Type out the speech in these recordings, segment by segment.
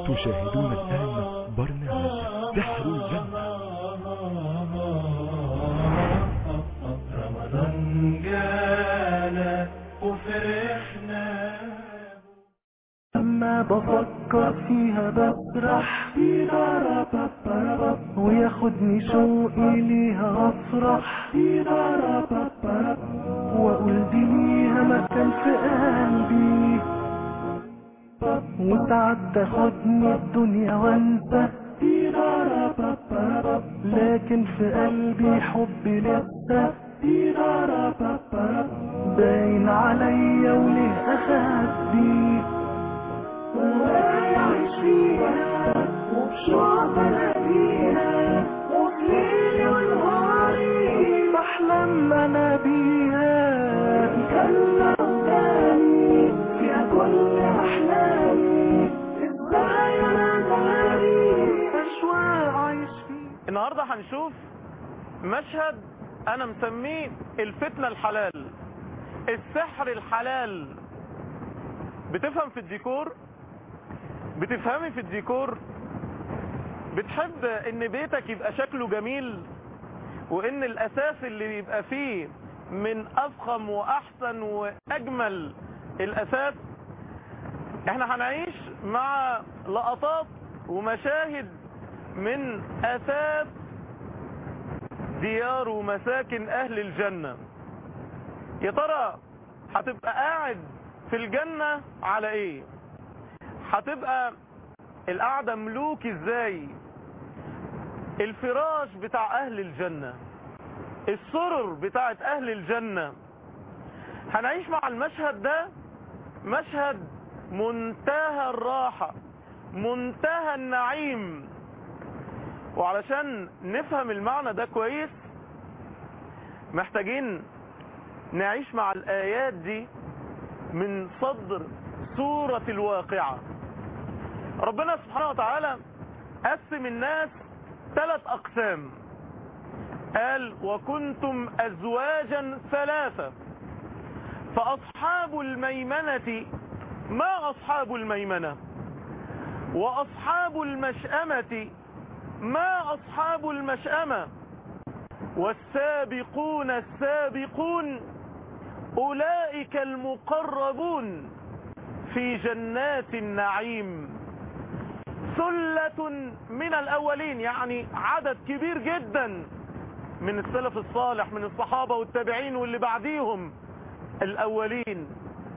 تشاهدون الآن برنامج سحر الجنة. رمضان جانا وفرحنا، لما بفكر فيها بسرح وياخدني شوقي ليها أفرح وأقول دي ليها مكان في قلبي، وساعات تاخدني الدنيا وانسى، لكن في قلبي حبي لسه باين عليا وليه أخبي، وأعيش فيها وبشوق ألاقيها، وفي ليلي ونهاري بحلم أنا بيها، الجنة قدامي فيها كل أحلامي، إزاي أنا داري أشواق أعيش فيها. النهاردة هنشوف مشهد أنا مسميه الفتنة الحلال، السحر الحلال. بتفهم في الديكور؟ بتفهمي في الديكور؟ بتحب ان بيتك يبقى شكله جميل، وان الاساس اللي يبقى فيه من افخم واحسن واجمل الاساس. احنا هنعيش مع لقطات ومشاهد من اساس ديار ومساكن اهل الجنة. يا ترى هتبقى قاعد في الجنة على ايه؟ هتبقى القعدة ملوك ازاي؟ الفراش بتاع اهل الجنة، السرر بتاعت اهل الجنة. هنعيش مع المشهد ده، مشهد منتهى الراحة، منتهى النعيم. وعلشان نفهم المعنى ده كويس محتاجين نعيش مع الآيات دي من صدر سورة الواقعة. ربنا سبحانه وتعالى قسم الناس 3 أقسام، قال وكنتم أزواجا 3، فأصحاب الميمنة ما أصحاب الميمنة، وأصحاب المشأمة ما أصحاب المشأمة، والسابقون السابقون أولئك المقربون في جنات النعيم. ثلة من الأولين، يعني عدد كبير جدا من السلف الصالح، من الصحابة والتابعين واللي بعديهم الأولين،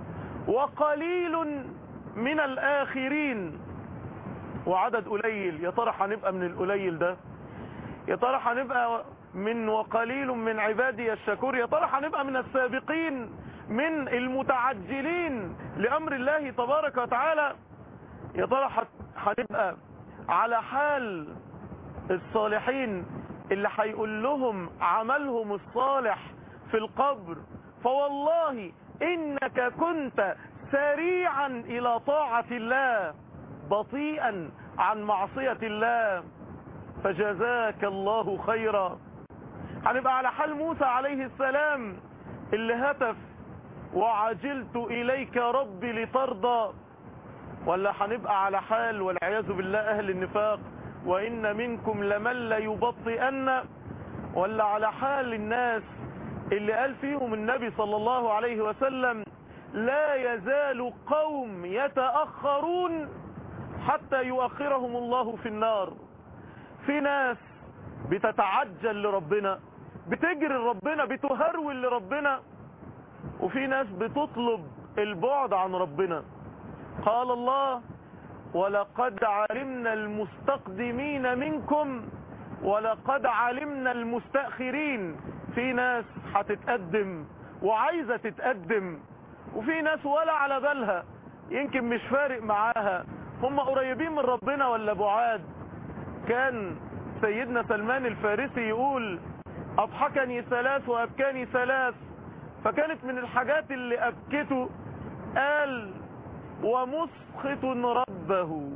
وقليل من الآخرين، وعدد قليل. يا ترى هنبقى من القليل ده؟ يا ترى هنبقى من وقليل من عبادي الشكور؟ يا ترى هنبقى من السابقين، من المتعجلين لأمر الله تبارك وتعالى؟ يا ترى هنبقى على حال الصالحين اللي هيقول لهم عملهم الصالح في القبر فوالله إنك كنت سريعا إلى طاعة الله بطيئا عن معصية الله فجزاك الله خيرا. هنبقى على حال موسى عليه السلام اللي هتف وعجلت إليك ربي لترضى؟ ولا هنبقى على حال والعياذ بالله أهل النفاق وإن منكم لمن ليبطئن؟ ولا على حال الناس اللي قال فيهم النبي صلى الله عليه وسلم لا يزال قوم يتأخرون حتى يؤخرهم الله في النار؟ في ناس بتتعجل لربنا، بتجري لربنا، بتهرول لربنا، وفي ناس بتطلب البعد عن ربنا. قال الله ولقد علمنا المستقدمين منكم ولقد علمنا المستأخرين. في ناس هتتقدم وعايزة تتقدم، وفي ناس ولا على بالها، يمكن مش فارق معاها هم قريبين من ربنا ولا بعاد. كان سيدنا سلمان الفارسي يقول أضحكني 3 وأبكاني 3، فكانت من الحاجات اللي أبكته قال ومسخط ربه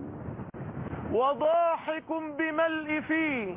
وضاحك بملء فيه.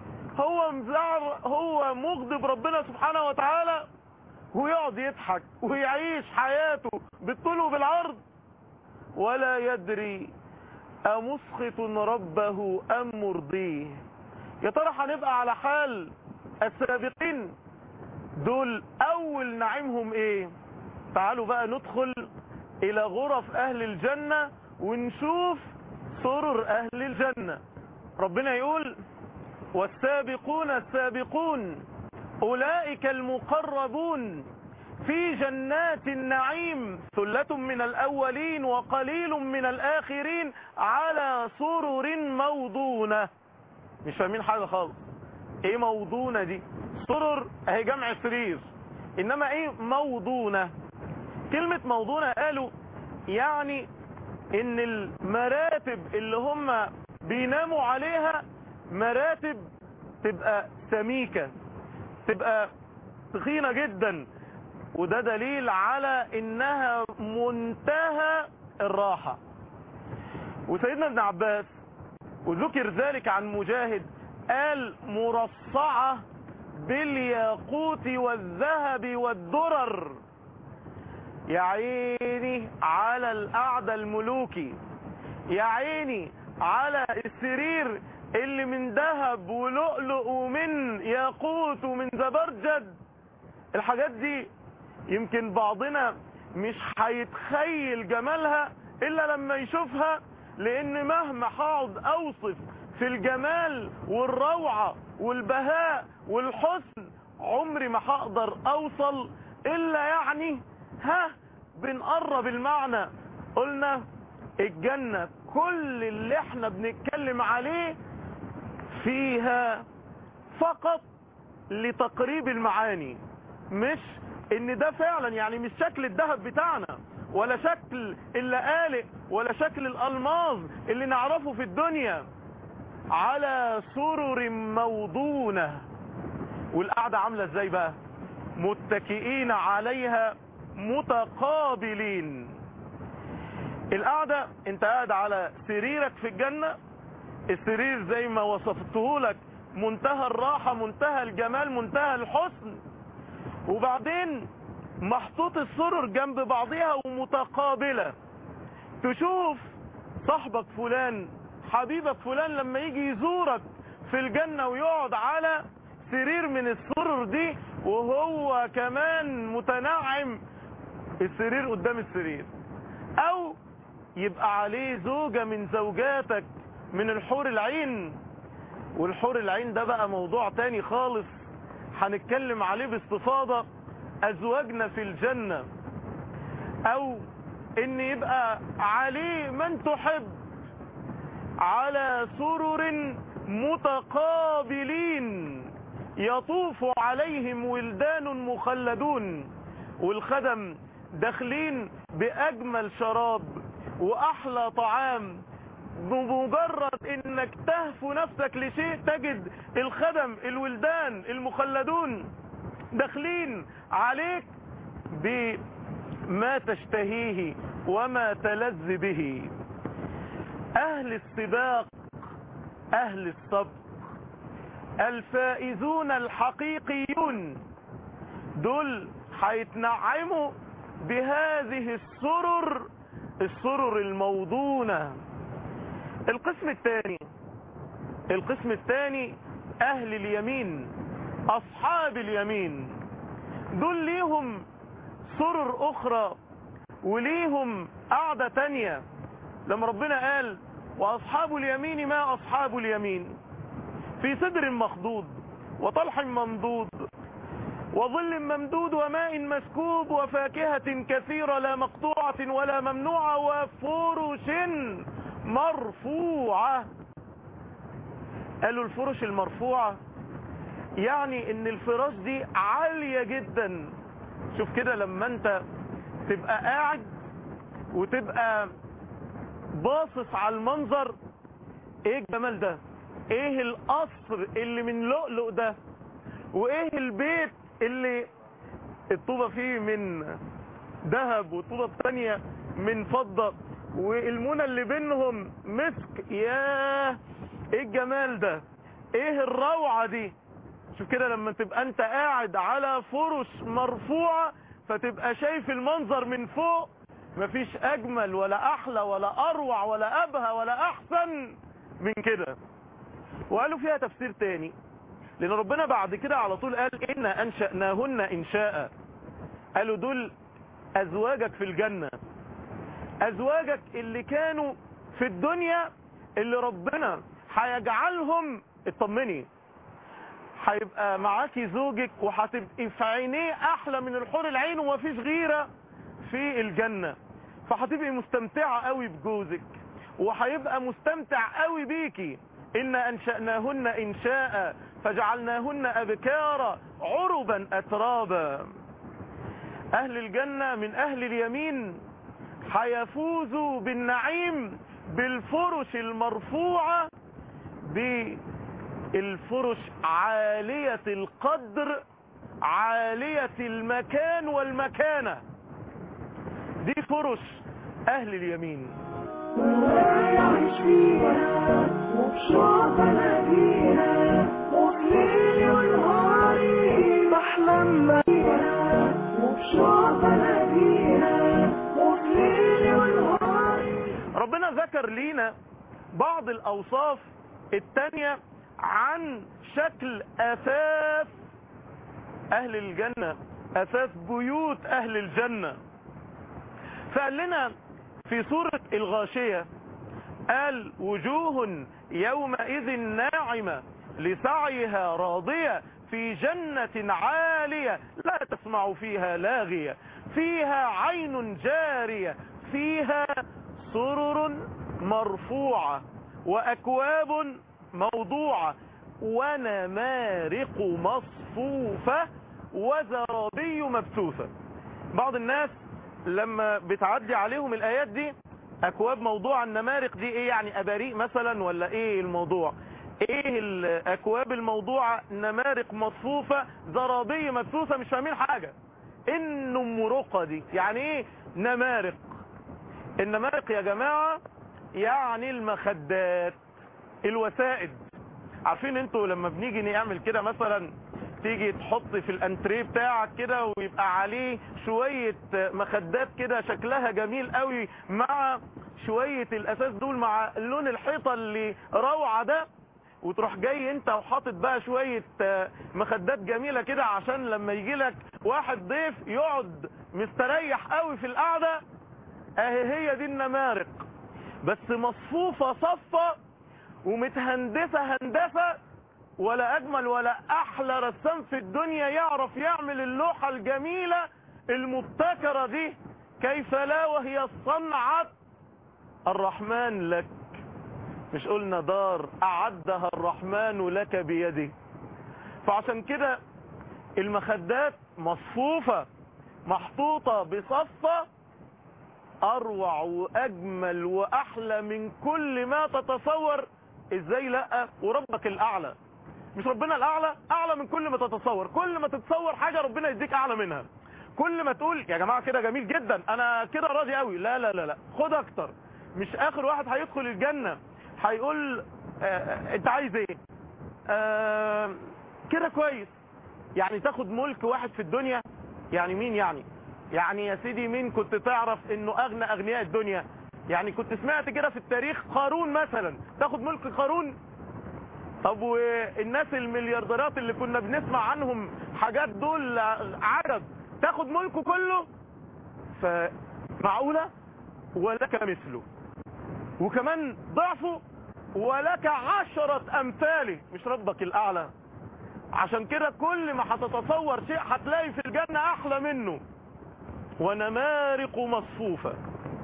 هو مغضب ربنا سبحانه وتعالى ويقعد يضحك ويعيش حياته بالطول وبالعرض ولا يدري أمسخط ربه أم مرضيه؟ يا ترى هنبقى على حال السابقين دول؟ أول نعيمهم إيه؟ تعالوا بقى ندخل إلى غرف أهل الجنة ونشوف سرر أهل الجنة. ربنا يقول: والسابقون السابقون أولئك المقربون في جنات النعيم ثلة من الأولين وقليل من الآخرين على سرر موضونة. مش فاهمين حاجة خالص. ايه موضونة دي؟ سرر اهي جمع سرير، انما ايه موضونة؟ كلمة موضونة قالوا يعني ان المراتب اللي هم بيناموا عليها مراتب تبقى سميكة، تبقى تخينة جدا، وده دليل على انها منتهى الراحة. وسيدنا ابن عباس وذكر ذلك عن مجاهد قال: مرصعة بالياقوت والذهب والدرر. يا عيني على القعدة الملوكي، يا عيني على السرير اللي من ذهب ولؤلؤ ومن ياقوت ومن زبرجد. الحاجات دي يمكن بعضنا مش هيتخيل جمالها الا لما يشوفها، لان مهما هقعد اوصف في الجمال والروعة والبهاء والحسن عمري ما هقدر اوصل الا يعني بنقرب المعنى. قلنا الجنة كل اللي احنا بنتكلم عليه فيها فقط لتقريب المعاني، مش ان ده فعلا يعني مش شكل الذهب بتاعنا ولا شكل اللآلئ ولا شكل الألماظ اللي نعرفه في الدنيا. على سرر موضونة. والقعدة عاملة ازاي بقى؟ متكئين عليها متقابلين. القعدة انت قاعد على سريرك في الجنة، السرير زي ما وصفته لك منتهى الراحة منتهى الجمال منتهى الحسن، وبعدين محطوط السرر جنب بعضها ومتقابلة. تشوف صاحبك فلان حبيبك فلان لما يجي يزورك في الجنة ويقعد على سرير من السرر دي وهو كمان متنعم، السرير قدام السرير، او يبقى عليه زوجة من زوجاتك من الحور العين. والحور العين ده بقى موضوع تاني خالص هنتكلم عليه باستفاضة. ازواجنا في الجنة، او ان يبقى عليه من تحب على سرر متقابلين يطوف عليهم ولدان مخلدون، والخدم داخلين باجمل شراب واحلى طعام. بمجرد انك تهفو نفسك لشيء تجد الخدم الولدان المخلدون داخلين عليك بما تشتهيه وما تلذ به. اهل السباق اهل السبق الفائزون الحقيقيون دول هيتنعموا بهذه السرر الموضونة. القسم الثاني اهل اليمين اصحاب اليمين، دول ليهم سرر اخرى وليهم قعدة تانية. لما ربنا قال: واصحاب اليمين ما اصحاب اليمين، في سدر مخضود وطلح ممدود وظل ممدود وماء مسكوب وفاكهة كثيرة لا مقطوعة ولا ممنوعة وفرش مرفوعة. قالوا الفرش المرفوعة يعني ان الفراش دي عالية جدا. شوف كده لما انت تبقى قاعد وتبقى باصص على المنظر، ايه الجمال ده، ايه القصر اللي من لؤلؤ ده، وايه البيت اللي الطوبة فيه من ذهب والطوبة الثانية من فضة والمنى اللي بينهم مسك. ياه ايه الجمال ده، ايه الروعة دي. شوف كده لما تبقى انت قاعد على فرش مرفوعة فتبقى شايف المنظر من فوق، مفيش اجمل ولا احلى ولا اروع ولا ابهى ولا احسن من كده. وقالوا فيها تفسير تاني، لان ربنا بعد كده على طول قال إنا أنشأناهن إنشاء. قالوا دول ازواجك في الجنة، ازواجك اللي كانوا في الدنيا، اللي ربنا هيجعلهم، اطمني، هيبقى معاكي زوجك وهتبقي في عينيه احلى من الحور العين ومفيش غيرة في الجنة، فهتبقي مستمتعة قوي بجوزك وهيبقى مستمتع قوي بيكي. إنا أنشأناهن إنشاء فجعلناهن أبكارا عربا أترابا. أهل الجنة من أهل اليمين هيفوزوا بالنعيم بالفرش المرفوعة، بالفرش عالية القدر عالية المكان والمكانة. دي فرش أهل اليمين. يعيش فيها وبشوق بلاقيها وبليلي ونهاري بحلم بيها وبشوق بلاقيها وبليلي ونهاري. ربنا ذكر لينا بعض الأوصاف التانية عن شكل أساس أهل الجنة، أساس بيوت أهل الجنة. فقال لنا في سورة الغاشية، قال وجوه يومئذ ناعمة لسعيها راضية في جنة عالية لا تسمع فيها لاغية فيها عين جارية فيها سرر مرفوعة وأكواب موضوعة ونمارق مصفوفة وزرابي مبثوثة. بعض الناس لما بتعدي عليهم الآيات دي، أكواب موضوعة، النمارق دي إيه يعني؟ أباريق مثلا ولا إيه الموضوع؟ إيه الأكواب الموضوعة؟ نمارق مصفوفة زرابي مبثوثة، مش فاهمين حاجة. النمرقة دي يعني إيه نمارق؟ النمارق يا جماعة يعني المخدات، الوسائد. عارفين انتوا لما بنيجي نعمل كده مثلا، تيجي تحط في الانتريه بتاعك كده ويبقى عليه شوية مخدات كده شكلها جميل قوي مع شوية الاساس دول مع لون الحيطة اللي روعة ده، وتروح جاي انت وحاطط بقى شوية مخدات جميلة كده عشان لما يجي لك واحد ضيف يقعد مستريح قوي في القعدة. اهي هي دي النمارق، بس مصفوفة صفة ومتهندسة هندسة، ولا اجمل ولا احلى رسام في الدنيا يعرف يعمل اللوحة الجميلة المبتكرة دي. كيف لا وهي صنعة الرحمن لك. مش قلنا دار اعدها الرحمن لك بيده؟ فعشان كده المخدات مصفوفة محطوطة بصفة اروع واجمل واحلى من كل ما تتصور. ازاي لا؟ وربك الاعلى، مش ربنا الاعلى اعلى من كل ما تتصور. كل ما تتصور حاجة ربنا يديك اعلى منها. كل ما تقول يا جماعة كده جميل جدا انا كده راضي قوي، لا لا لا لا، خد اكتر. مش اخر واحد هيدخل الجنة هيقول انت عايز ايه؟ كده كويس. يعني تاخد ملك واحد في الدنيا؟ يعني مين يعني يا سيدي مين كنت تعرف انه اغنى اغنياء الدنيا؟ يعني كنت سمعت كده في التاريخ قارون مثلا، تاخد ملك قارون؟ طب والناس المليارديرات اللي كنا بنسمع عنهم حاجات دول عدد، تاخد ملكه كله؟ فمعقولة؟ ولك مثله وكمان ضعفه ولك 10 امثاله، مش ربك الاعلى. عشان كده كل ما هتتصور شيء هتلاقي في الجنة احلى منه. ونمارق مصفوفة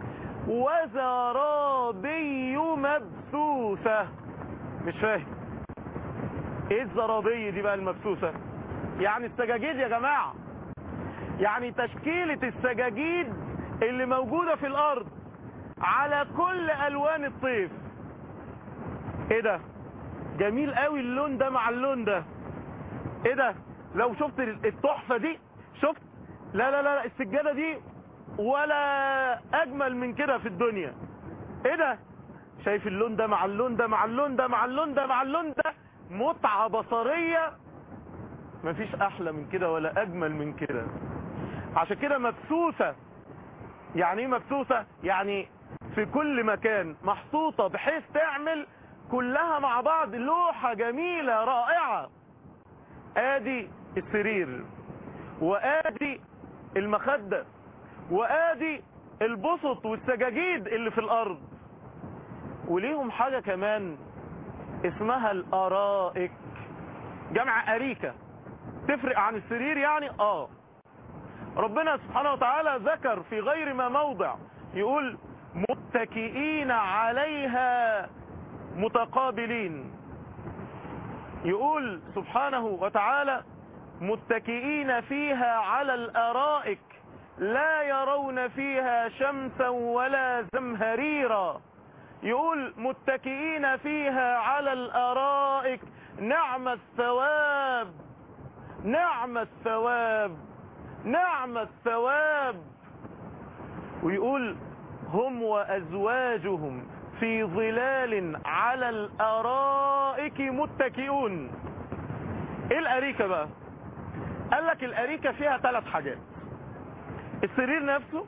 وزرابي مبثوثة. مش فاهم ايه الزرابي دي بقى المبثوثة؟ يعني السجاجيد يا جماعة، يعني تشكيلة السجاجيد اللي موجودة في الارض على كل الوان الطيف. ايه ده جميل قوي اللون ده مع اللون ده. ايه ده؟ لو شفت التحفة دي، شفت؟ لا لا لا، السجادة دي ولا اجمل من كده في الدنيا. ايه ده؟ شايف اللون ده مع اللون ده مع اللون ده مع اللون ده مع اللون ده، متعة بصرية مفيش احلى من كده ولا اجمل من كده. عشان كده مبثوثة يعني ايه مبثوثة؟ يعني في كل مكان محطوطة بحيث تعمل كلها مع بعض لوحة جميلة رائعة. ادي السرير، وادي المخدة، وادي البسط والسجاجيد اللي في الارض، وليهم حاجة كمان اسمها الارائك، جمع اريكة. تفرق عن السرير يعني؟ ربنا سبحانه وتعالى ذكر في غير ما موضع، يقول متكئين عليها متقابلين. يقول سبحانه وتعالى متكئين فيها على الارائك لا يرون فيها شمسا ولا زمهريرا. يقول متكئين فيها على الارائك نعم الثواب، نعم الثواب، نعم الثواب. ويقول هم وازواجهم في ظلال على الارائك متكئون. ايه الاريكة بقى؟ قال لك الاريكة فيها 3 حاجات: السرير نفسه،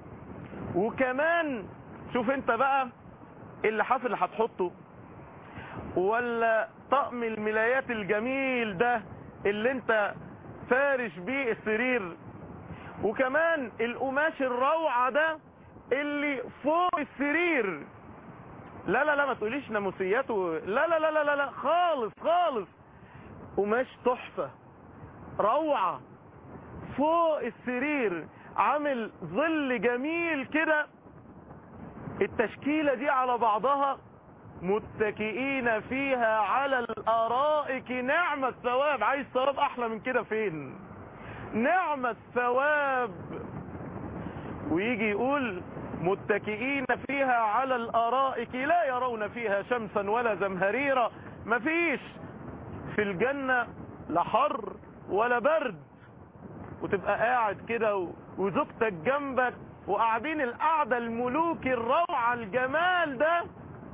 وكمان شوف انت بقى اللحاف اللي هتحطه، ولا طقم الملايات الجميل ده اللي انت فارش بيه السرير، وكمان القماش الروعة ده اللي فوق السرير. لا لا لا ما تقوليش ناموسياته، لا لا لا لا لا خالص خالص، قماش تحفة روعة فوق السرير، عامل ظل جميل كده. التشكيلة دي على بعضها متكئين فيها على الارائك نعم الثواب. عايز ثواب احلى من كده فين؟ نعم الثواب. ويجي يقول متكئين فيها على الارائك لا يرون فيها شمسا ولا زمهريرا. مفيش في الجنة لا حر ولا برد، وتبقى قاعد كده وزوجتك جنبك وقاعدين القعدة الملوك الروعة الجمال ده.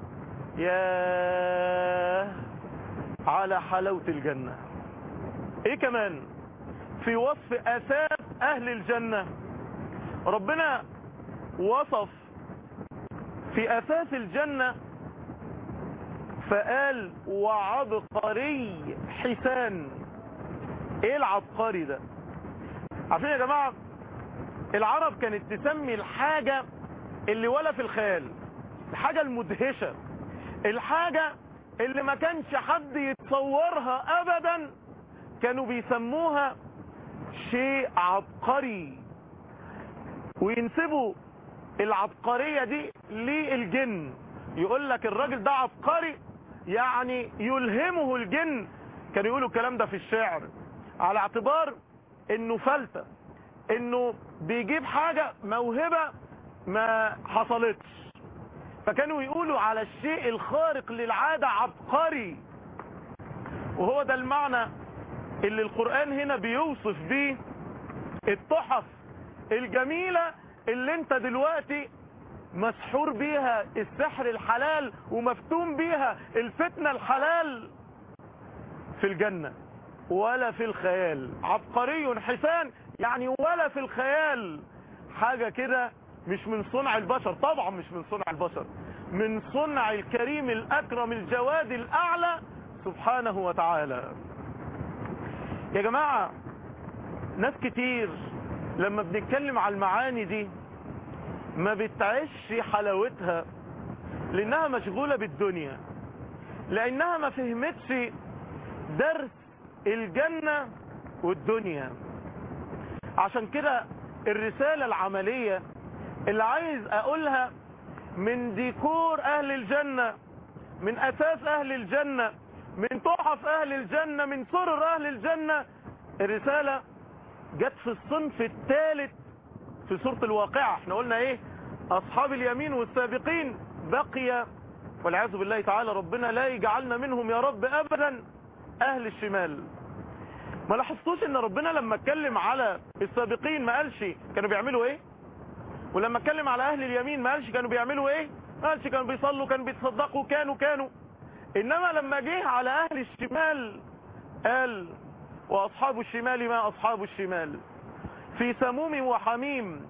يا على حلاوة الجنة. ايه كمان في وصف اساس اهل الجنة؟ ربنا وصف في اساس الجنة فقال وعبقري حسان. ايه العبقري ده؟ عارفين يا جماعة العرب كانت تسمي الحاجة اللي ولا في الخيال، الحاجة المدهشة، الحاجة اللي ما كانش حد يتصورها ابدا، كانوا بيسموها شيء عبقري، وينسبوا العبقرية دي للجن. يقول لك الراجل ده عبقري، يعني يلهمه الجن. كانوا يقولوا الكلام ده في الشعر على اعتبار انه فلتة، انه بيجيب حاجة موهبة ما حصلتش، فكانوا يقولوا على الشيء الخارق للعادة عبقري. وهو ده المعنى اللي القرآن هنا بيوصف بيه التحف الجميلة اللي انت دلوقتي مسحور بيها السحر الحلال ومفتون بيها الفتنة الحلال في الجنة ولا في الخيال. عبقري حسان يعني ولا في الخيال، حاجة كده مش من صنع البشر، طبعا مش من صنع البشر، من صنع الكريم الأكرم الجواد الأعلى سبحانه وتعالى. يا جماعة ناس كتير لما بنتكلم على المعاني دي ما بتعيش حلاوتها، لأنها مشغولة بالدنيا، لأنها ما فهمتش درس الجنة والدنيا. عشان كده الرسالة العملية اللي عايز أقولها من ديكور أهل الجنة، من أساس أهل الجنة، من تحف أهل الجنة، من سرر أهل الجنة، الرسالة جت في الصنف الثالث في سورة الواقعة. احنا قلنا ايه؟ أصحاب اليمين والسابقين، بقي والعياذ بالله تعالى ربنا لا يجعلنا منهم يا رب أبدا أهل الشمال. ما لاحظتوش ان ربنا لما اتكلم على السابقين ما قالش كانوا بيعملوا ايه؟ ولما اتكلم على اهل اليمين ما قالش كانوا بيعملوا ايه؟ ما قالش كانوا بيصلوا، كانوا بيتصدقوا، كانوا. انما لما جه على اهل الشمال قال واصحاب الشمال ما اصحاب الشمال في سموم وحميم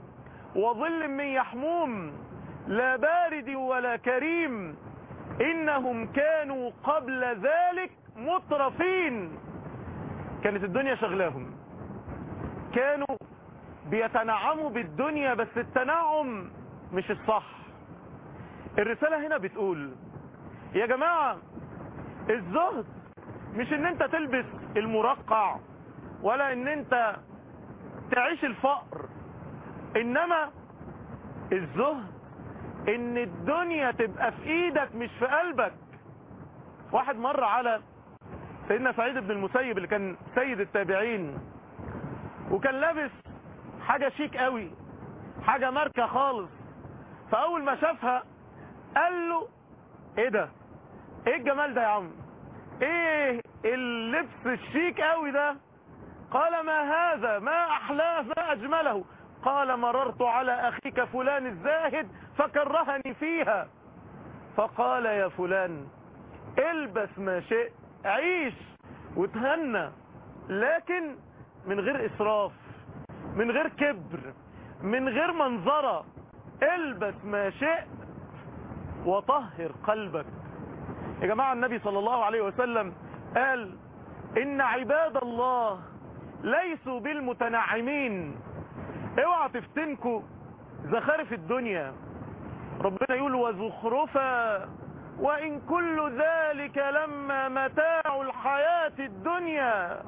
وظل من يحموم لا بارد ولا كريم إنهم كانوا قبل ذلك مترفين. كانت الدنيا شغلاهم، كانوا بيتنعموا بالدنيا، بس التنعم مش الصح. الرسالة هنا بتقول يا جماعة الزهد مش ان انت تلبس المرقع ولا ان انت تعيش الفقر، انما الزهد ان الدنيا تبقى في ايدك مش في قلبك. واحد مر على سيدنا سعيد بن المسيب اللي كان سيد التابعين، وكان لابس حاجة شيك قوي، حاجة ماركة خالص. فاول ما شافها قال له ايه ده؟ ايه الجمال ده يا عم؟ ايه اللبس الشيك قوي ده؟ قال ما هذا؟ ما احلاه؟ ما اجمله؟ قال مررت على اخيك فلان الزاهد فكرهني فيها. فقال يا فلان البس ما شئت، عيش وتهنى، لكن من غير اسراف، من غير كبر، من غير منظرة. البس ما شئت وطهر قلبك. يا جماعة النبي صلى الله عليه وسلم قال إن عباد الله ليسوا بالمتنعمين. اوعى تفتنكوا زخارف الدنيا. ربنا يقول وزخرفا وإن كل ذلك لما متاع الحياة الدنيا.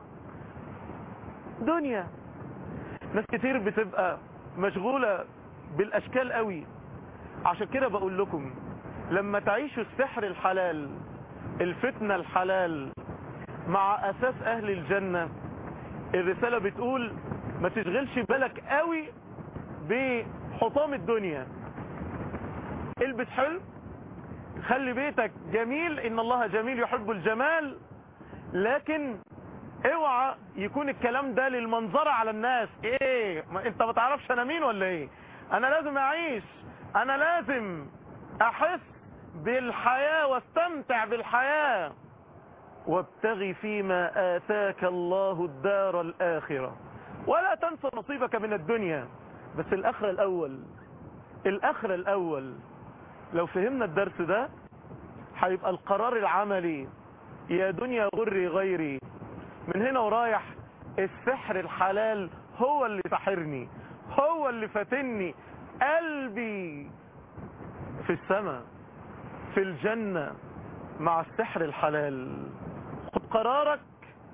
دنيا ناس كتير بتبقى مشغولة بالأشكال قوي. عشان كده بقول لكم لما تعيشوا السحر الحلال، الفتنة الحلال مع أساس أهل الجنة، الرسالة بتقول ما تشغلش بالك قوي بحطام الدنيا. البس حلو، خلي بيتك جميل، إن الله جميل يحب الجمال، لكن اوعى يكون الكلام ده للمنظرة على الناس. ايه انت ما تعرفش انا مين ولا ايه؟ انا لازم اعيش، انا لازم احس بالحياة واستمتع بالحياة. وابتغي فيما آتاك الله الدار الآخرة ولا تنسى نصيبك من الدنيا. بس الآخرة الأول، الآخرة الأول. لو فهمنا الدرس ده هيبقى القرار العملي يا دنيا غري غيري. من هنا ورايح السحر الحلال هو اللي سحرني، هو اللي فتني. قلبي في السماء في الجنة مع السحر الحلال. خد قرارك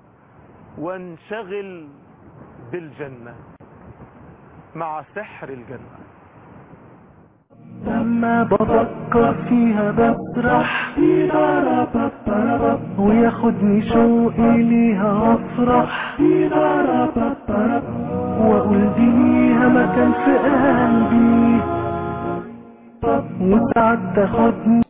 وانشغل بالجنة مع سحر الجنة. لما بفكر فيها بسرح وياخدني شوقي ليها وافرح واقول ليها مكان في قلبي وساعات تاخدني